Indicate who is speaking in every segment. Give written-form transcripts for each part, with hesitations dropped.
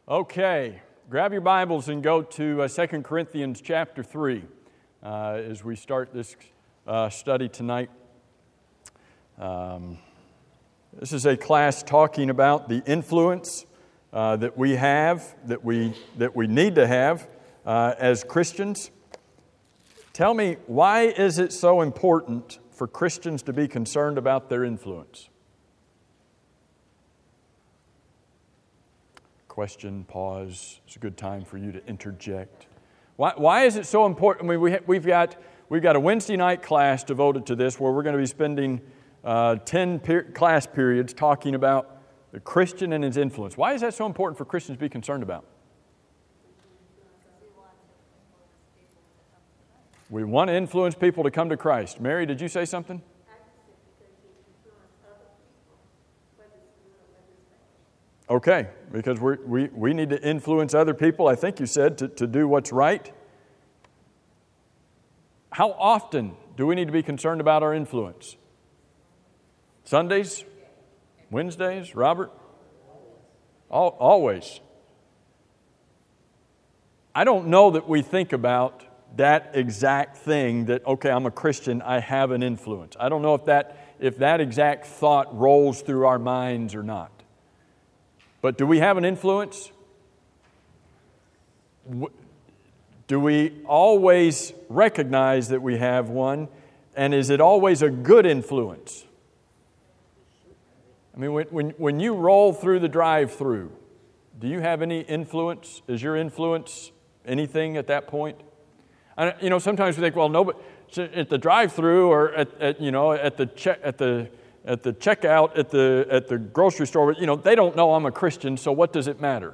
Speaker 1: Okay, grab your Bibles and go to 2 Corinthians chapter 3 as we start this study tonight. This is a class talking about the influence that we have, that we need to have as Christians. Tell me, why is it so important for Christians to be concerned about their influence? Question, pause. It's a good time for you to interject. Why is it so important? I mean, we've got a Wednesday night class devoted to this where we're going to be spending 10 class periods talking about the Christian and his influence. Why is that so important for Christians to be concerned about? We want to influence people to come to Christ. Mary, did you say something? Okay, because we need to influence other people, I think you said, to do what's right. How often do we need to be concerned about our influence? Sundays? Wednesdays? Robert? Always. I don't know that we think about that exact thing that, okay, I'm a Christian, I have an influence. I don't know if that exact thought rolls through our minds or not. But do we have an influence? Do we always recognize that we have one? And is it always a good influence? I mean, when you roll through the drive-thru, do you have any influence? Is your influence anything at that point? Sometimes we think, well, no, but at the drive-thru or at the checkout at the grocery store, they don't know I'm a Christian, so what does it matter?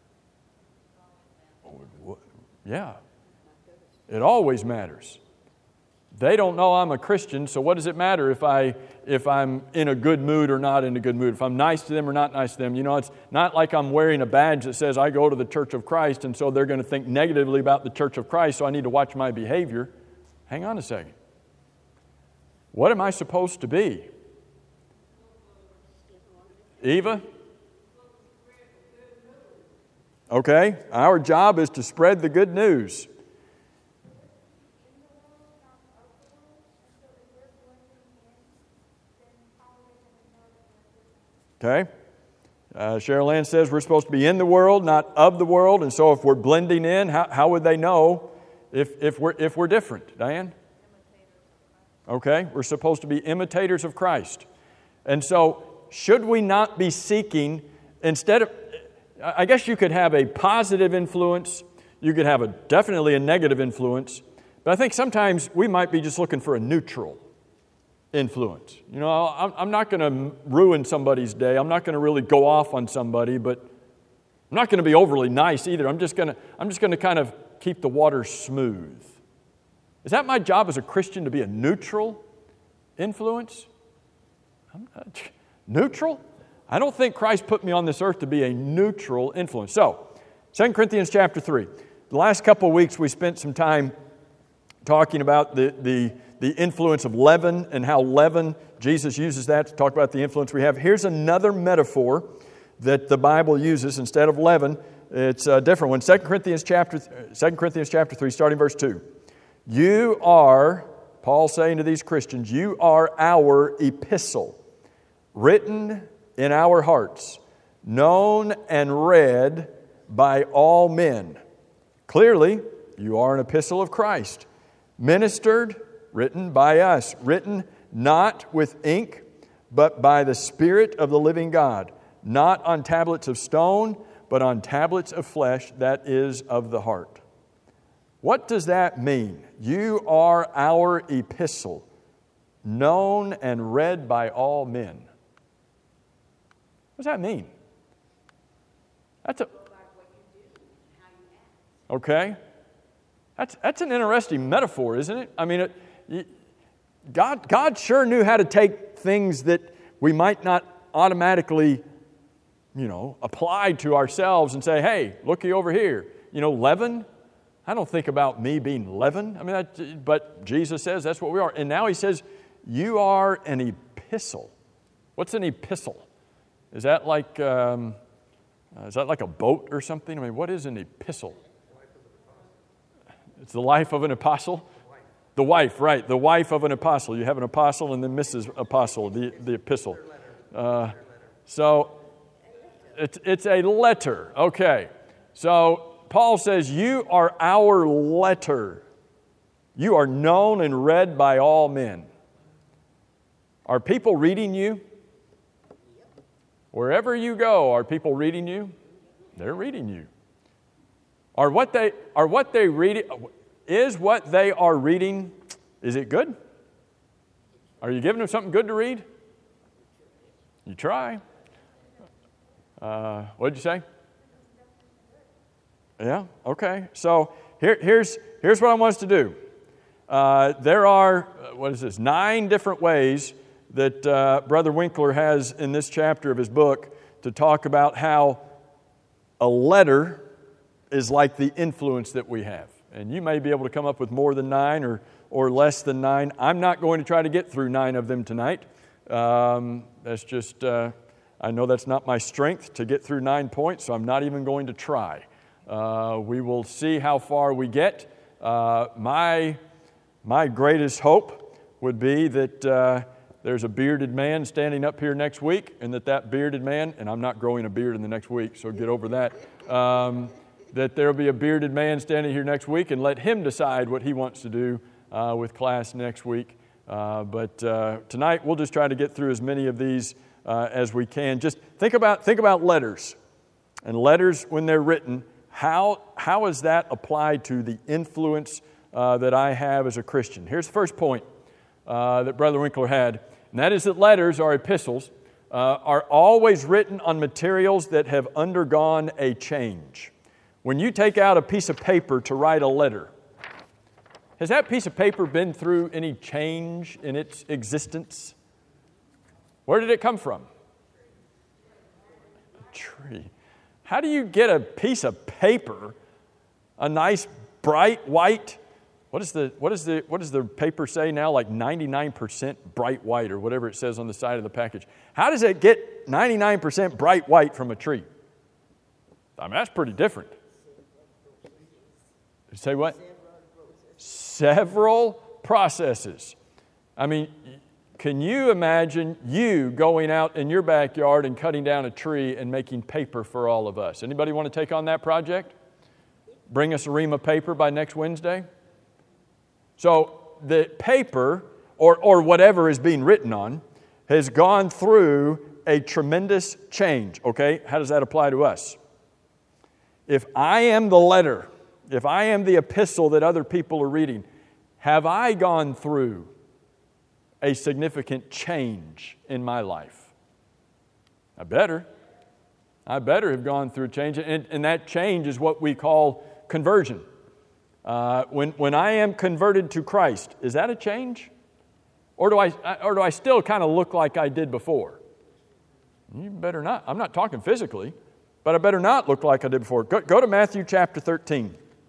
Speaker 1: Yeah, it always matters. They don't know I'm a Christian, so what does it matter if I'm in a good mood or not in a good mood? If I'm nice to them or not nice to them? It's not like I'm wearing a badge that says I go to the Church of Christ, and so they're going to think negatively about the Church of Christ, so I need to watch my behavior. Hang on a second. What am I supposed to be? Eva? Okay, our job is to spread the good news. Okay, Cheryl Ann says we're supposed to be in the world, not of the world, and so if we're blending in, how would they know if we're different? Diane? Okay, we're supposed to be imitators of Christ. And so, should we not be seeking, instead of, I guess you could have a positive influence, you could have definitely a negative influence, but I think sometimes we might be just looking for a neutral influence. I'm not going to ruin somebody's day. I'm not going to really go off on somebody, but I'm not going to be overly nice either. I'm just going to kind of keep the water smooth. Is that my job as a Christian, to be a neutral influence? I'm not neutral? I don't think Christ put me on this earth to be a neutral influence. So, 2 Corinthians chapter 3. The last couple of weeks we spent some time talking about the influence of leaven and how leaven, Jesus uses that to talk about the influence we have. Here's another metaphor that the Bible uses instead of leaven. It's a different one. 2 Corinthians chapter 3, starting verse 2. You are, Paul saying to these Christians, you are our epistle, written in our hearts, known and read by all men. Clearly, you are an epistle of Christ, ministered, written by us, written not with ink, but by the Spirit of the living God, not on tablets of stone, but on tablets of flesh, that is of the heart. What does that mean? You are our epistle, known and read by all men. What does that mean? Okay. That's an interesting metaphor, isn't it? I mean, God sure knew how to take things that we might not automatically, apply to ourselves and say, hey, looky over here. Leaven? I don't think about me being leaven. I mean, but Jesus says that's what we are. And now he says, you are an epistle. What's an epistle? Is that like, Is that like a boat or something? I mean, what is an epistle? It's the life of an apostle? The wife, right. The wife of an apostle. You have an apostle and then Mrs. Apostle, the epistle. So it's a letter. Okay. So Paul says, you are our letter. You are known and read by all men. Are people reading you? Wherever you go, are people reading you? They're reading you. Is what they are reading, is it good? Are you giving them something good to read? You try. What did you say? Yeah, okay. So here's what I want us to do. There are, 9 different ways that Brother Winkler has in this chapter of his book to talk about how a letter is like the influence that we have. And you may be able to come up with more than 9 or less than 9. I'm not going to try to get through 9 of them tonight. That's just, I know that's not my strength to get through 9 points, so I'm not even going to try. We will see how far we get. My greatest hope would be that there's a bearded man standing up here next week, and that bearded man, and I'm not growing a beard in the next week, so get over that, that there will be a bearded man standing here next week, and let him decide what he wants to do with class next week. But tonight, we'll just try to get through as many of these as we can. Just think about letters. And letters, when they're written, how is that applied to the influence that I have as a Christian? Here's the first point that Brother Winkler had, and that is that letters or epistles are always written on materials that have undergone a change. When you take out a piece of paper to write a letter, has that piece of paper been through any change in its existence? Where did it come from? A tree. How do you get a piece of paper, a nice bright white? What does the paper say now? Like 99% bright white or whatever it says on the side of the package. How does it get 99% bright white from a tree? I mean, that's pretty different. Say what? Several processes. I mean, can you imagine you going out in your backyard and cutting down a tree and making paper for all of us? Anybody want to take on that project? Bring us a ream of paper by next Wednesday? So the paper, or whatever is being written on, has gone through a tremendous change. Okay, how does that apply to us? If I am the letter, if I am the epistle that other people are reading, have I gone through a significant change in my life? I better have gone through a change, and that change is what we call conversion. When I am converted to Christ, is that a change? Or do I still kind of look like I did before? You better not. I'm not talking physically, but I better not look like I did before. Go to Matthew chapter 13.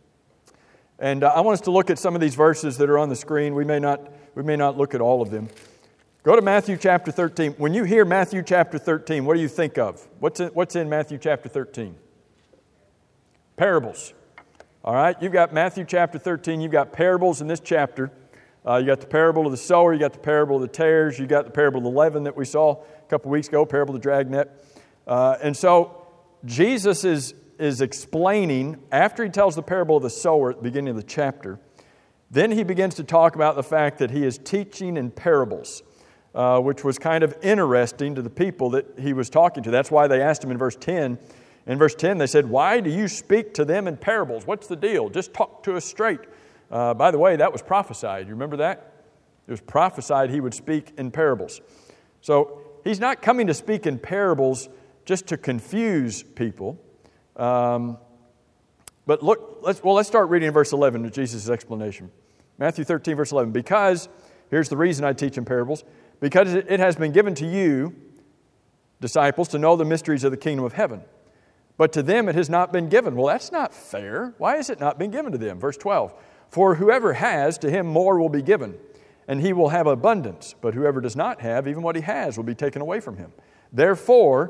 Speaker 1: And I want us to look at some of these verses that are on the screen. We may not look at all of them. Go to Matthew chapter 13. When you hear Matthew chapter 13, what do you think of? What's in Matthew chapter 13? Parables. All right, you've got Matthew chapter 13. You've got parables in this chapter. You got the parable of the sower. You got the parable of the tares. You got the parable of the leaven that we saw a couple weeks ago, parable of the dragnet. And so Jesus is explaining, after he tells the parable of the sower at the beginning of the chapter, then he begins to talk about the fact that he is teaching in parables, which was kind of interesting to the people that he was talking to. That's why they asked him in verse 10. In verse 10, they said, "Why do you speak to them in parables? What's the deal? Just talk to us straight." By the way, that was prophesied. You remember that? It was prophesied he would speak in parables. So he's not coming to speak in parables just to confuse people. But look, let's start reading in verse 11 of Jesus' explanation. Matthew 13, verse 11. Because, here's the reason I teach in parables, because it has been given to you, disciples, to know the mysteries of the kingdom of heaven. But to them it has not been given. Well, that's not fair. Why has it not been given to them? Verse 12. For whoever has, to him more will be given, and he will have abundance. But whoever does not have, even what he has will be taken away from him. Therefore,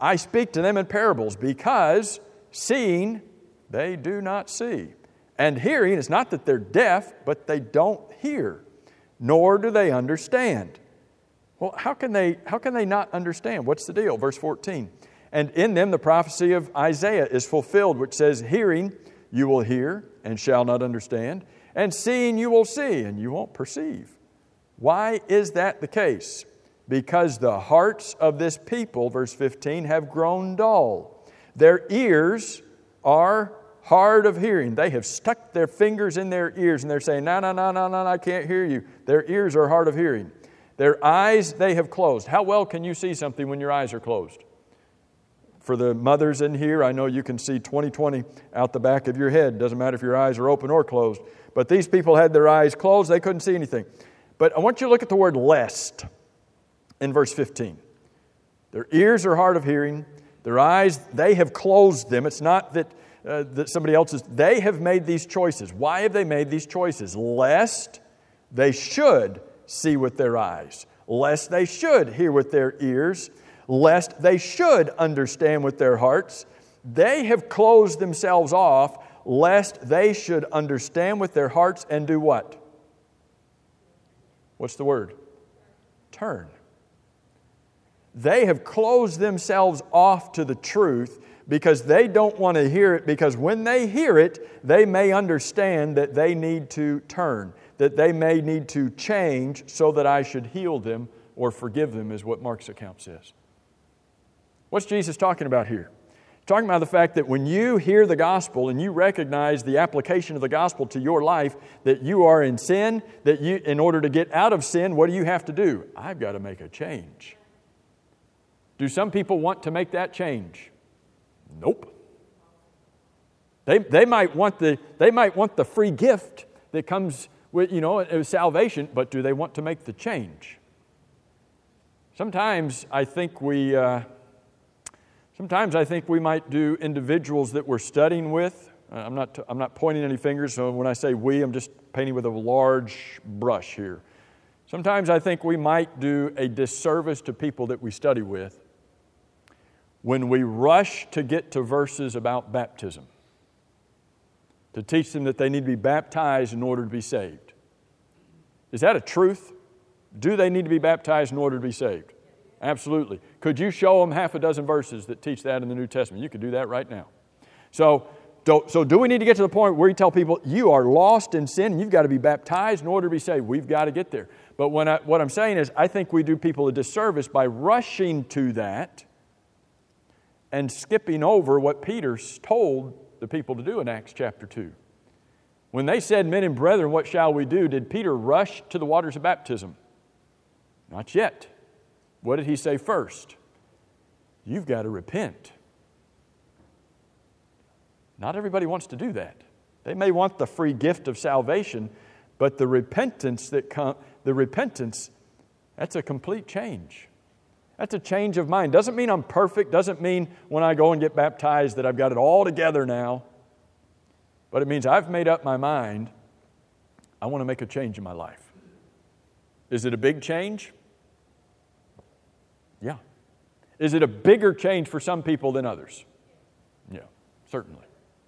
Speaker 1: I speak to them in parables, because seeing they do not see. And hearing, it's not that they're deaf, but they don't hear, nor do they understand. Well, how can they not understand? What's the deal? Verse 14. And in them the prophecy of Isaiah is fulfilled, which says, hearing you will hear and shall not understand, and seeing you will see and you won't perceive. Why is that the case? Because the hearts of this people, verse 15, have grown dull. Their ears are hard of hearing. They have stuck their fingers in their ears and they're saying, no, I can't hear you. Their ears are hard of hearing. Their eyes they have closed. How well can you see something when your eyes are closed? For the mothers in here, I know you can see 20/20 out the back of your head. Doesn't matter if your eyes are open or closed. But these people had their eyes closed. They couldn't see anything. But I want you to look at the word lest in verse 15. Their ears are hard of hearing. Their eyes, they have closed them. It's not that somebody else is. They have made these choices. Why have they made these choices? Lest they should see with their eyes. Lest they should hear with their ears. Lest they should understand with their hearts. They have closed themselves off, lest they should understand with their hearts and do what? What's the word? Turn. They have closed themselves off to the truth because they don't want to hear it, because when they hear it, they may understand that they need to turn, that they may need to change so that I should heal them or forgive them, is what Mark's account says. What's Jesus talking about here? He's talking about the fact that when you hear the gospel and you recognize the application of the gospel to your life, that you are in sin, that you, in order to get out of sin, what do you have to do? I've got to make a change. Do some people want to make that change? Nope. They might want the free gift that comes with salvation, but do they want to make the change? Sometimes I think we might do individuals that we're studying with. I'm not pointing any fingers, so when I say we, I'm just painting with a large brush here. Sometimes I think we might do a disservice to people that we study with when we rush to get to verses about baptism, to teach them that they need to be baptized in order to be saved. Is that a truth? Do they need to be baptized in order to be saved? Absolutely. Could you show them half a dozen verses that teach that in the New Testament? You could do that right now. So do we need to get to the point where you tell people, you are lost in sin and you've got to be baptized in order to be saved? We've got to get there. But what I'm saying is, I think we do people a disservice by rushing to that and skipping over what Peter told the people to do in Acts chapter 2. When they said, men and brethren, what shall we do? Did Peter rush to the waters of baptism? Not yet. What did he say first? You've got to repent. Not everybody wants to do that. They may want the free gift of salvation, but the repentance, that's a complete change. That's a change of mind. Doesn't mean I'm perfect. Doesn't mean when I go and get baptized that I've got it all together now. But it means I've made up my mind. I want to make a change in my life. Is it a big change? Yeah. Is it a bigger change for some people than others? Yeah, certainly.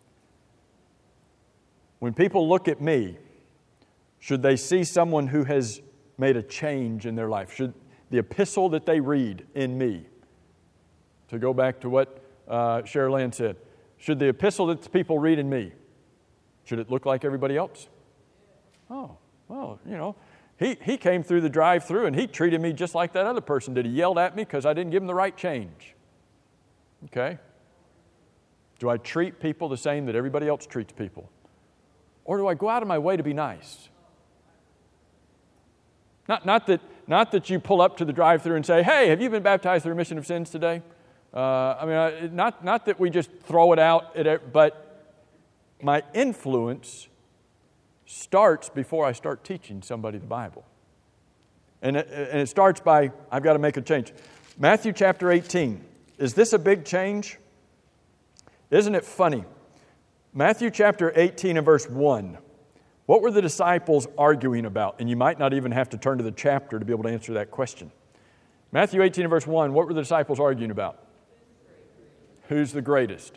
Speaker 1: When people look at me, should they see someone who has made a change in their life? Should the epistle that they read in me, to go back to what Cheryl Ann said, should the epistle that the people read in me, should it look like everybody else? Oh, well, He came through the drive-thru and he treated me just like that other person did. He yelled at me because I didn't give him the right change. Okay? Do I treat people the same that everybody else treats people? Or do I go out of my way to be nice? Not that you pull up to the drive-thru and say, hey, have you been baptized for the remission of sins today? Not that we just throw it out, but my influence starts before I start teaching somebody the Bible. And it starts by, I've got to make a change. Matthew chapter 18. Is this a big change? Isn't it funny? Matthew chapter 18 and verse 1. What were the disciples arguing about? And you might not even have to turn to the chapter to be able to answer that question. Matthew 18 and verse 1, what were the disciples arguing about? Who's the greatest?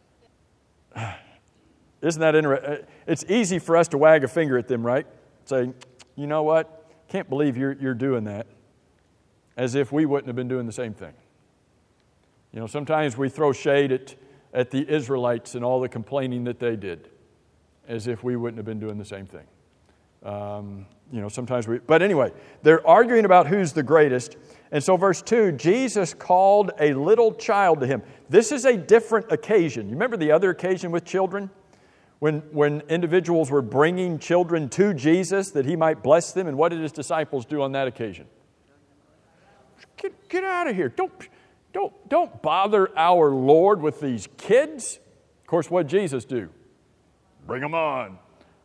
Speaker 1: Isn't that interesting? It's easy for us to wag a finger at them, right? Say, you know what? Can't believe you're doing that. As if we wouldn't have been doing the same thing. You know, sometimes we throw shade at the Israelites and all the complaining that they did, as if we wouldn't have been doing the same thing. Sometimes but anyway, they're arguing about who's the greatest. And so verse 2, Jesus called a little child to him. This is a different occasion. You remember the other occasion with children? When individuals were bringing children to Jesus that he might bless them. And what did his disciples do on that occasion? Get out of here. Don't bother our Lord with these kids. Of course, what did Jesus do? Bring them on.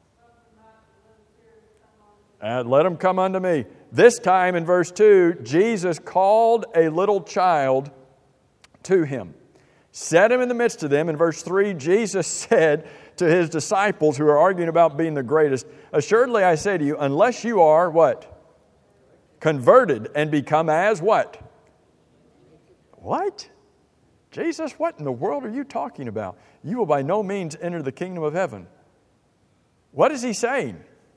Speaker 1: And let them come unto me. This time in verse 2, Jesus called a little child to him, set him in the midst of them. In verse 3, Jesus said to his disciples who are arguing about being the greatest, assuredly I say to you, unless you are what? Converted and become as what? What? Jesus, what in the world are you talking about? You will by no means enter the kingdom of heaven. What is he saying?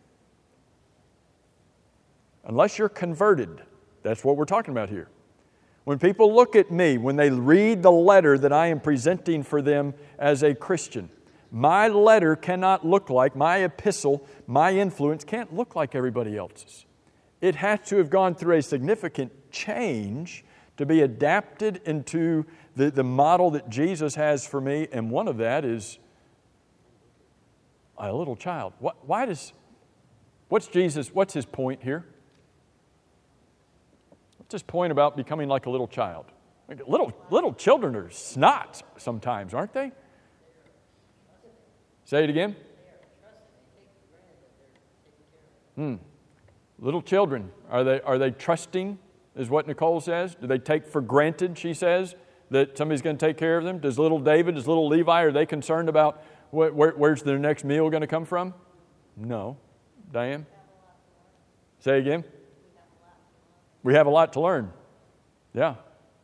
Speaker 1: Unless you're converted. That's what we're talking about here. When people look at me, when they read the letter that I am presenting for them as a Christian, my letter cannot look like, my epistle, my influence can't look like everybody else's. It has to have gone through a significant change to be adapted into the model that Jesus has for me, and one of that is a little child. What's his point here? What's his point about becoming like a little child? Little children are snot sometimes, aren't they? Say it again. Little children, are they trusting, is what Nicole says? Do they take for granted, she says, that somebody's going to take care of them? Does little David, does little Levi, are they concerned about where's their next meal going to come from? No. Diane? Say again. We have a lot to learn. Yeah.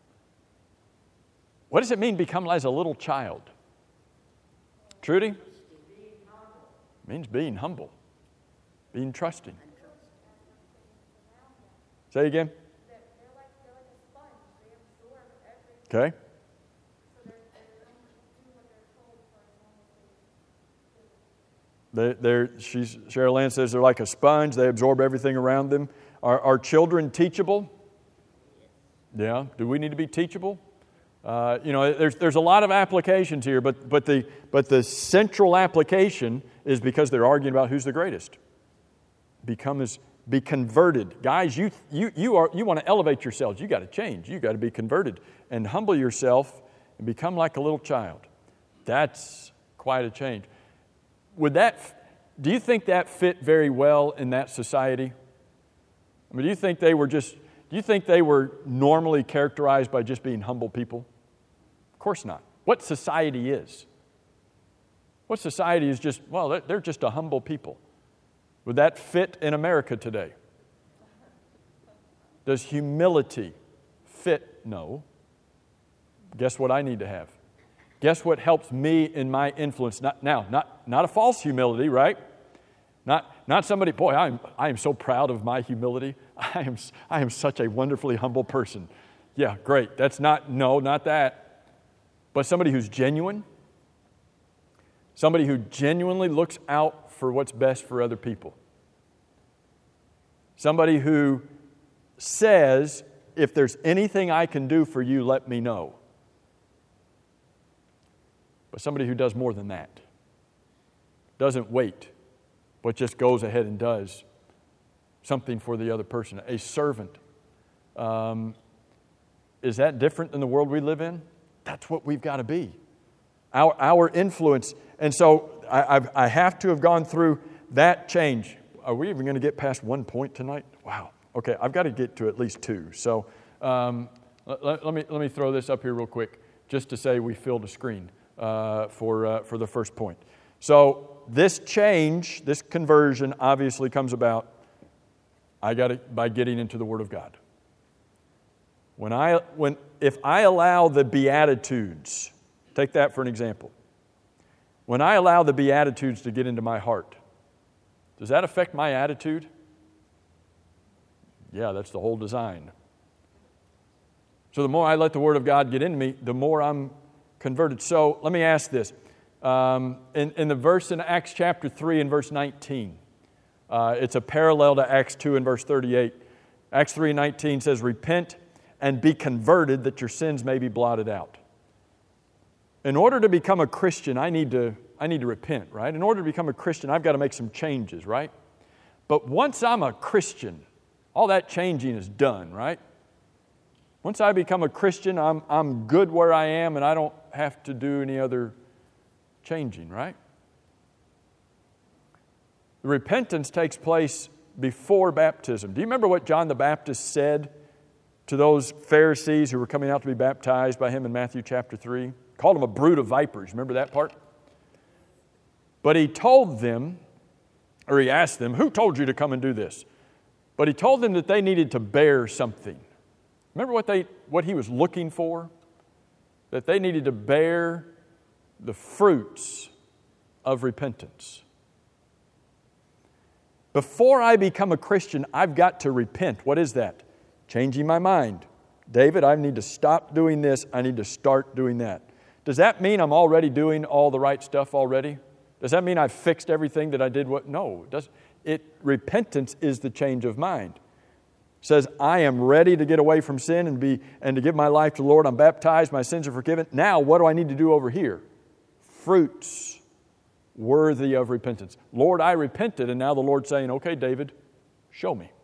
Speaker 1: What does it mean become as a little child? Trudy? It means being humble. Being trusting. Say again. Okay. Cheryl Ann says they're like a sponge. They absorb everything around them. Are children teachable? Yeah. Do we need to be teachable? There's a lot of applications here, but the central application is because they're arguing about who's the greatest. Be converted, guys. You want to elevate yourselves. You got to change. You got to be converted and humble yourself and become like a little child. That's quite a change. Do you think that fit very well in that society? I mean, do you think they were normally characterized by just being humble people? Of course not. What society is? What society is just, they're just a humble people. Would that fit in America today? Does humility fit? No. Guess what I need to have? Guess what helps me in my influence? Not a false humility, right? Not somebody, boy, I am so proud of my humility. I am such a wonderfully humble person. Yeah, great. Not that. But somebody who's genuine. Somebody who genuinely looks out for what's best for other people. Somebody who says, if there's anything I can do for you, let me know. But somebody who does more than that. Doesn't wait, but just goes ahead and does something for the other person. A servant. Is that different than the world we live in? That's what we've got to be. Our influence. And so I have to have gone through that change. Are we even going to get past 1 point tonight? Wow. Okay, I've got to get to at least 2. So let me throw this up here real quick, just to say we filled a screen for the first point. So this change, this conversion, obviously comes about. By getting into the Word of God. If I allow the Beatitudes Take that for an example. When I allow the Beatitudes to get into my heart, does that affect my attitude? Yeah, that's the whole design. So the more I let the Word of God get into me, the more I'm converted. So let me ask this. In the verse in Acts chapter 3 and verse 19, it's a parallel to Acts 2 and verse 38. Acts 3:19 says, repent and be converted that your sins may be blotted out. In order to become a Christian, I need to repent, right? In order to become a Christian, I've got to make some changes, right? But once I'm a Christian, all that changing is done, right? Once I become a Christian, I'm good where I am and I don't have to do any other changing, right? The repentance takes place before baptism. Do you remember what John the Baptist said to those Pharisees who were coming out to be baptized by him in Matthew chapter 3? Called them a brood of vipers. Remember that part? But he told them, or he asked them, who told you to come and do this? But he told them that they needed to bear something. Remember what he was looking for? That they needed to bear the fruits of repentance. Before I become a Christian, I've got to repent. What is that? Changing my mind. David, I need to stop doing this. I need to start doing that. Does that mean I'm already doing all the right stuff already? Does that mean I've fixed everything that I did? No, it doesn't. Repentance is the change of mind. It says, I am ready to get away from sin and to give my life to the Lord. I'm baptized. My sins are forgiven. Now, what do I need to do over here? Fruits worthy of repentance. Lord, I repented, and now the Lord's saying, okay, David, show me.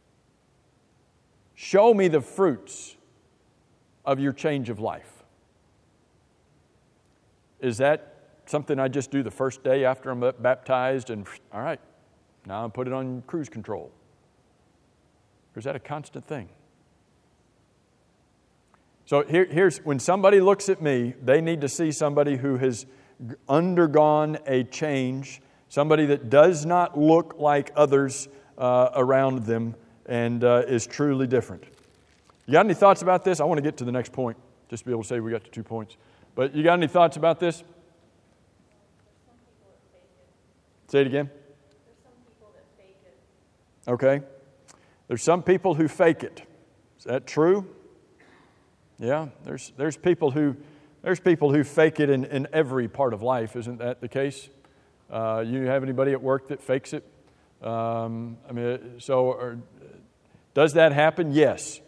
Speaker 1: Show me the fruits of your change of life. Is that something I just do the first day after I'm baptized and, all right, now I put it on cruise control? Or is that a constant thing? So here's, when somebody looks at me, they need to see somebody who has undergone a change, somebody that does not look like others around them and is truly different. You got any thoughts about this? I want to get to the next point, just to be able to say we got to 2 points. But you got any thoughts about this? Say it again.
Speaker 2: There's some people that fake it.
Speaker 1: Okay. There's some people who fake it. Is that true? Yeah. There's people who fake it in every part of life. Isn't that the case? You have anybody at work that fakes it? Does that happen? Yes.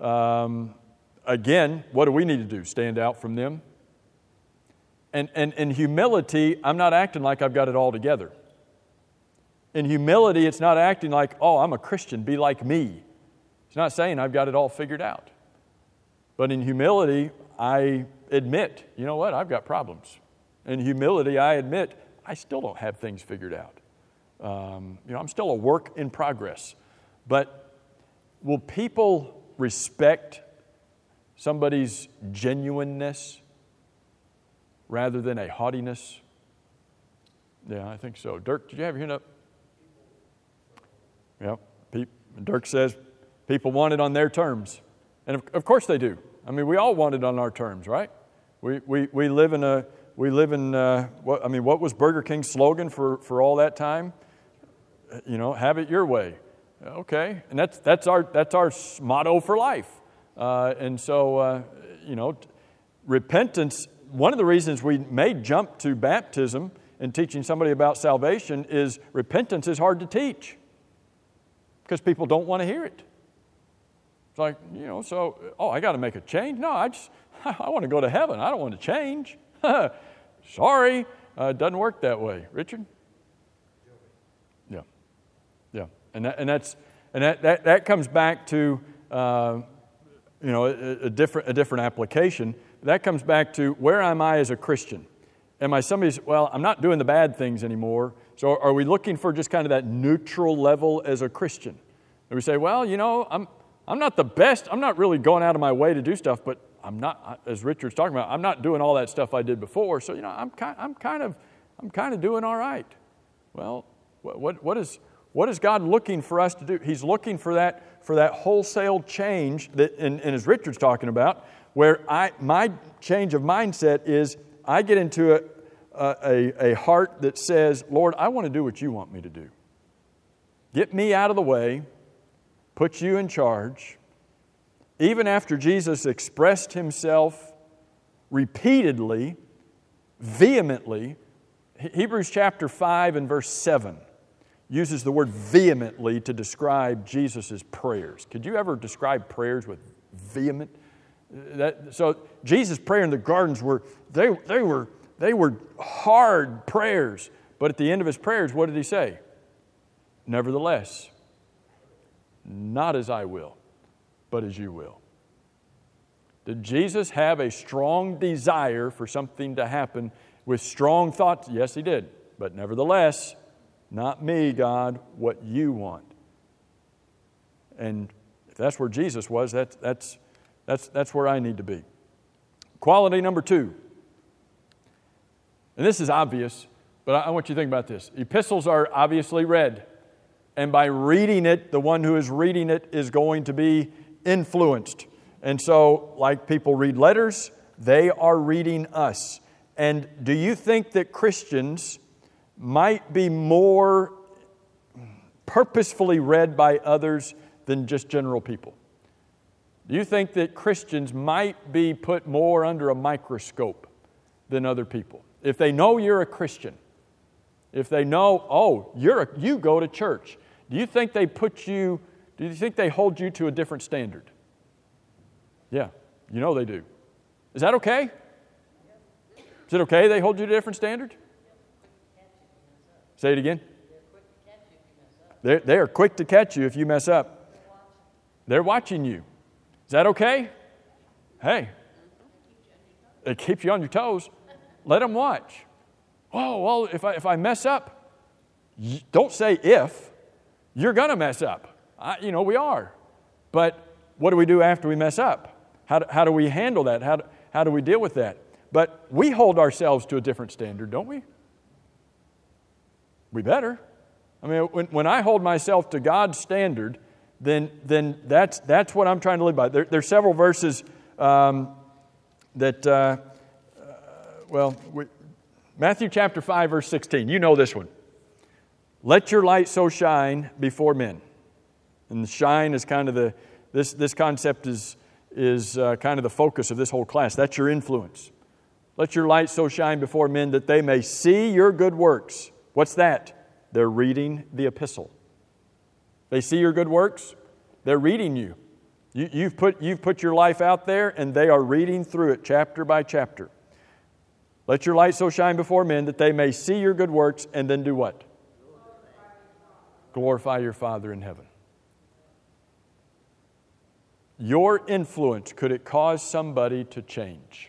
Speaker 1: Again, what do we need to do? Stand out from them? And in humility, I'm not acting like I've got it all together. In humility, it's not acting like, oh, I'm a Christian, be like me. It's not saying I've got it all figured out. But in humility, I admit, you know what, I've got problems. In humility, I admit, I still don't have things figured out. I'm still a work in progress. But will people respect somebody's genuineness rather than a haughtiness? Yeah, I think so. Dirk, did you have your hand up? Yeah. Dirk says people want it on their terms. And of course they do. I mean, we all want it on our terms, right? We live in what was Burger King's slogan for all that time? Have it your way. Okay. And that's our motto for life. Repentance, one of the reasons we may jump to baptism and teaching somebody about salvation is repentance is hard to teach because people don't want to hear it. It's like, I got to make a change? No, I want to go to heaven. I don't want to change. Sorry, it doesn't work that way. Richard? Yeah. And that comes back to a different application. That comes back to where am I as a Christian? Am I somebody's, I'm not doing the bad things anymore. So are we looking for just kind of that neutral level as a Christian? And we say, I'm not the best. I'm not really going out of my way to do stuff, but I'm not, as Richard's talking about, I'm not doing all that stuff I did before. So, I'm kind of doing all right. Well, what is God looking for us to do? He's looking for that wholesale change that, and as Richard's talking about, where my change of mindset is I get into a heart that says, Lord, I want to do what you want me to do. Get me out of the way, put you in charge. Even after Jesus expressed himself repeatedly, vehemently, Hebrews chapter 5 and verse 7 uses the word vehemently to describe Jesus' prayers. Could you ever describe prayers with vehement? So Jesus' prayer in the gardens were hard prayers. But at the end of his prayers, what did he say? Nevertheless, not as I will, but as you will. Did Jesus have a strong desire for something to happen with strong thoughts? Yes, he did. But nevertheless, not me, God, what you want. And if that's where Jesus was, that's where I need to be. Quality number 2. And this is obvious, but I want you to think about this. Epistles are obviously read. And by reading it, the one who is reading it is going to be influenced. And so, like people read letters, they are reading us. And do you think that Christians might be more purposefully read by others than just general people? Do you think that Christians might be put more under a microscope than other people? If they know you're a Christian, if they know, oh, you go to church, do you think they hold you to a different standard? Yeah, you know they do. Is that okay? Is it okay they hold you to a different standard? Say it again. They are quick to catch you if you mess up. They're watching you. Is that okay? Hey, it keeps you on your toes. Let them watch. Oh, well, if I mess up, don't say if. You're going to mess up. We are. But what do we do after we mess up? How do we handle that? How do we deal with that? But we hold ourselves to a different standard, don't we? We better. I mean, when I hold myself to God's standard, then that's what I'm trying to live by. There's several verses Matthew chapter 5, verse 16. You know this one. Let your light so shine before men. And the shine is kind of this concept is kind of the focus of this whole class. That's your influence. Let your light so shine before men that they may see your good works. What's that? They're reading the epistle. They see your good works. They're reading you. You've put your life out there, and they are reading through it chapter by chapter. Let your light so shine before men that they may see your good works, and then do what? Glorify your Father in heaven. Your influence, could it cause somebody to change?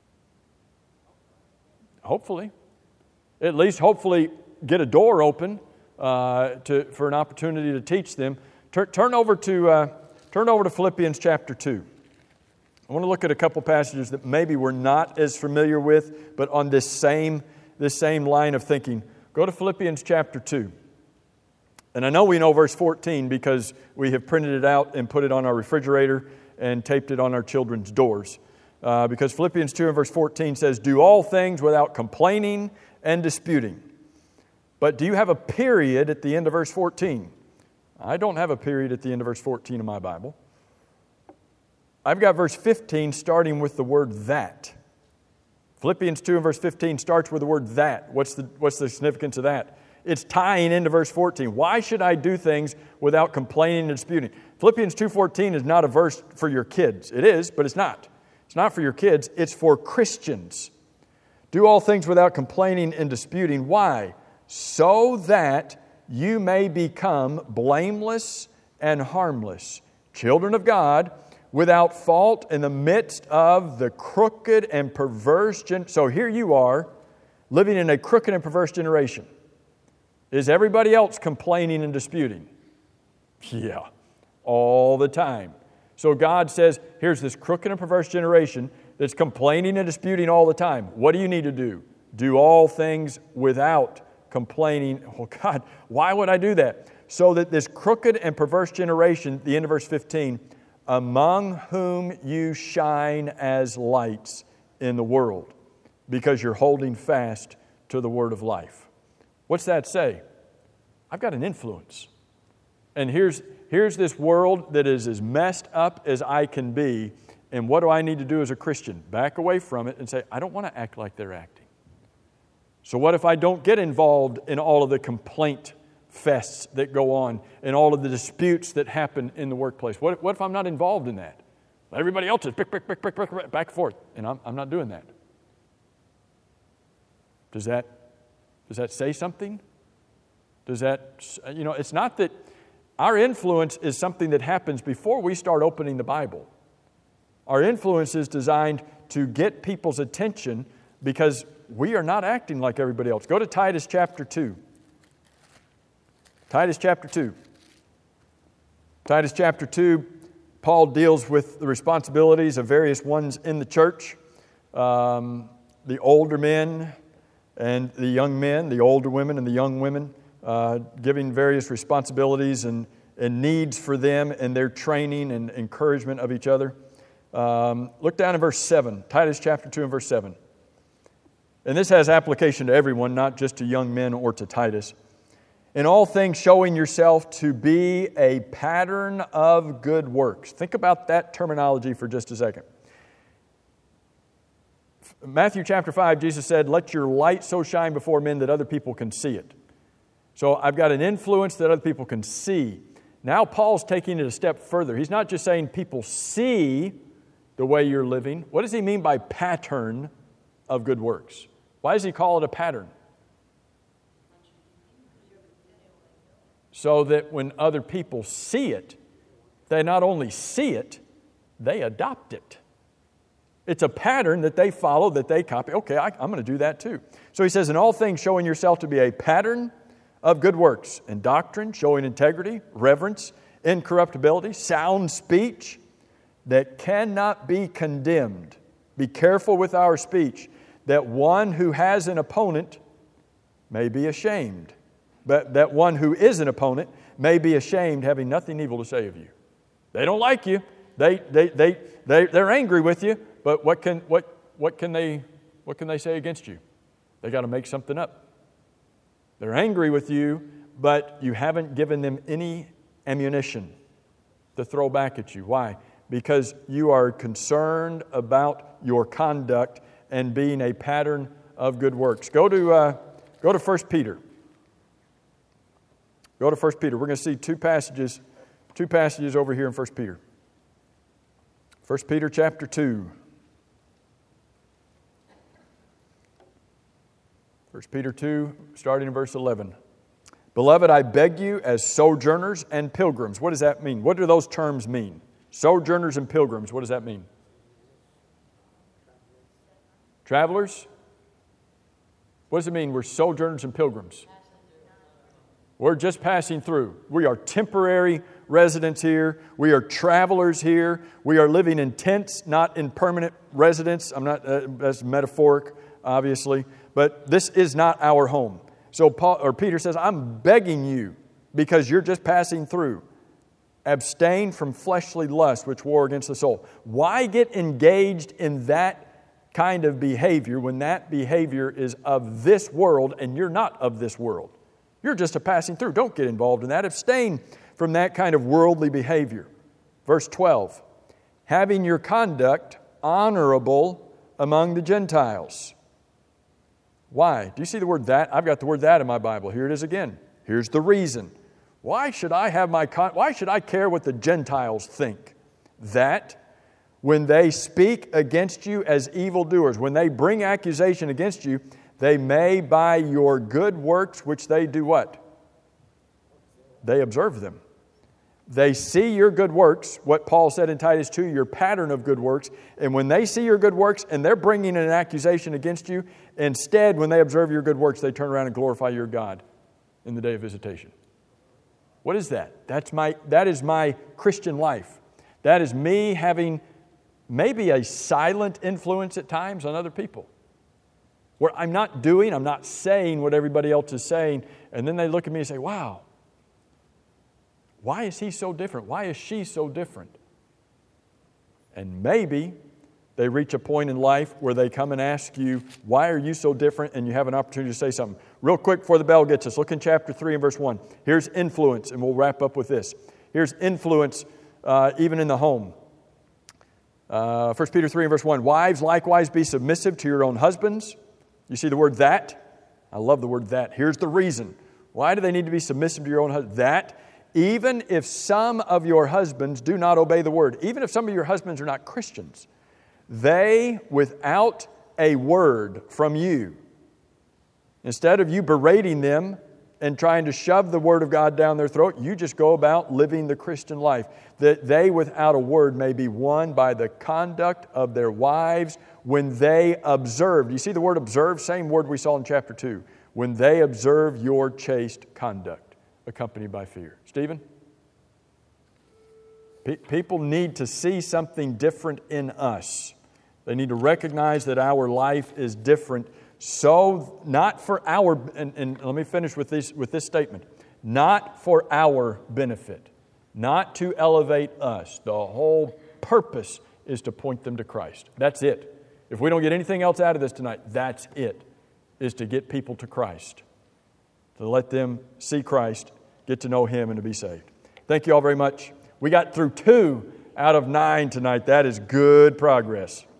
Speaker 1: Hopefully. At least hopefully get a door open for an opportunity to teach them. Turn over to Philippians chapter 2. I want to look at a couple passages that maybe we're not as familiar with, but on this same line of thinking. Go to Philippians chapter 2. And I know we know verse 14 because we have printed it out and put it on our refrigerator and taped it on our children's doors. Because Philippians 2 and verse 14 says, do all things without complaining and disputing. But do you have a period at the end of verse 14? I don't have a period at the end of verse 14 in my Bible. I've got verse 15 starting with the word that. Philippians 2 and verse 15 starts with the word that. What's the significance of that? It's tying into verse 14. Why should I do things without complaining and disputing? Philippians 2:14 is not a verse for your kids. It is, but it's not. It's not for your kids. It's for Christians. Do all things without complaining and disputing. Why? So that you may become blameless and harmless, children of God, without fault in the midst of the crooked and perverse generation. So here you are, living in a crooked and perverse generation. Is everybody else complaining and disputing? Yeah, all the time. So God says, here's this crooked and perverse generation that's complaining and disputing all the time. What do you need to do? Do all things without complaining. Oh God, why would I do that? So that this crooked and perverse generation, the end of verse 15, among whom you shine as lights in the world. because you're holding fast to the word of life. What's that say? I've got an influence. And here's this world that is as messed up as I can be. And what do I need to do as a Christian? Back away from it and say, I don't want to act like they're acting. So what if I don't get involved in all of the complaint fests that go on and all of the disputes that happen in the workplace? What if I'm not involved in that? Everybody else is back and forth, and I'm not doing that. Does that say something? Does that, it's not that our influence is something that happens before we start opening the Bible. Our influence is designed to get people's attention because we are not acting like everybody else. Go to Titus chapter 2. Titus chapter 2. Titus chapter 2, Paul deals with the responsibilities of various ones in the church. The older men and the young men, the older women and the young women, giving various responsibilities and needs for them and their training and encouragement of each other. Look down in verse 7, Titus chapter 2 and verse 7. And this has application to everyone, not just to young men or to Titus. In all things showing yourself to be a pattern of good works. Think about that terminology for just a second. Matthew chapter 5, Jesus said, let your light so shine before men that other people can see it. So I've got an influence that other people can see. Now Paul's taking it a step further. He's not just saying people see the way you're living. What does he mean by pattern of good works? Why does he call it a pattern? So that when other people see it, they not only see it, they adopt it. It's a pattern that they follow, that they copy. Okay, I'm going to do that too. So he says, in all things showing yourself to be a pattern of good works, in doctrine, showing integrity, reverence, incorruptibility, sound speech that cannot be condemned. Be careful with our speech, that one who has an opponent may be ashamed. But that one who is an opponent may be ashamed, having nothing evil to say of you. They don't like you. They're angry with you. But what can they say against you? They got to make something up. They're angry with you, but you haven't given them any ammunition to throw back at you. Why? Because you are concerned about your conduct and being a pattern of good works. Go to 1 Peter. Go to 1 Peter. We're going to see two passages over here in 1 Peter. 1 Peter chapter 2. 1 Peter 2, starting in verse 11. Beloved, I beg you as sojourners and pilgrims. What does that mean? What do those terms mean? Sojourners and pilgrims, what does that mean? Travelers? What does it mean? We're sojourners and pilgrims. We're just passing through. We are temporary residents here. We are travelers here. We are living in tents, not in permanent residence. That's metaphoric, obviously. But this is not our home. So Peter says, I'm begging you, because you're just passing through, abstain from fleshly lust which war against the soul. Why get engaged in that kind of behavior when that behavior is of this world and you're not of this world? You're just a passing through. Don't get involved in that. Abstain from that kind of worldly behavior. Verse 12, having your conduct honorable among the Gentiles. Why? Do you see the word that? I've got the word that in my Bible. Here it is again. Here's the reason. Why should I care what the Gentiles think? That when they speak against you as evildoers, when they bring accusation against you, they may by your good works, which they do what? They observe them. They see your good works, what Paul said in Titus 2, your pattern of good works. And when they see your good works and they're bringing an accusation against you, instead, when they observe your good works, they turn around and glorify your God in the day of visitation. What is that? That is my Christian life. That is me having maybe a silent influence at times on other people. Where I'm not saying what everybody else is saying, and then they look at me and say, wow, why is he so different? Why is she so different? And maybe They reach a point in life where they come and ask you, why are you so different? And you have an opportunity to say something. Real quick before the bell gets us, look in chapter 3 and verse 1. Here's influence, and we'll wrap up with this. Here's influence even in the home. 1 Peter 3 and verse 1. Wives, likewise be submissive to your own husbands. You see the word that? I love the word that. Here's the reason. Why do they need to be submissive to your own husband? That, even if some of your husbands do not obey the word, even if some of your husbands are not Christians, they, without a word from you, instead of you berating them and trying to shove the Word of God down their throat, you just go about living the Christian life, that they, without a word, may be won by the conduct of their wives when they observe. You see the word observe? Same word we saw in chapter 2. When they observe your chaste conduct, accompanied by fear. Stephen? People need to see something different in us. They need to recognize that our life is different. So, not for our, and let me finish with this statement, not for our benefit, not to elevate us. The whole purpose is to point them to Christ. That's it. If we don't get anything else out of this tonight, that's it, is to get people to Christ, to let them see Christ, get to know Him, and to be saved. Thank you all very much. We got through 2 out of 9 tonight. That is good progress.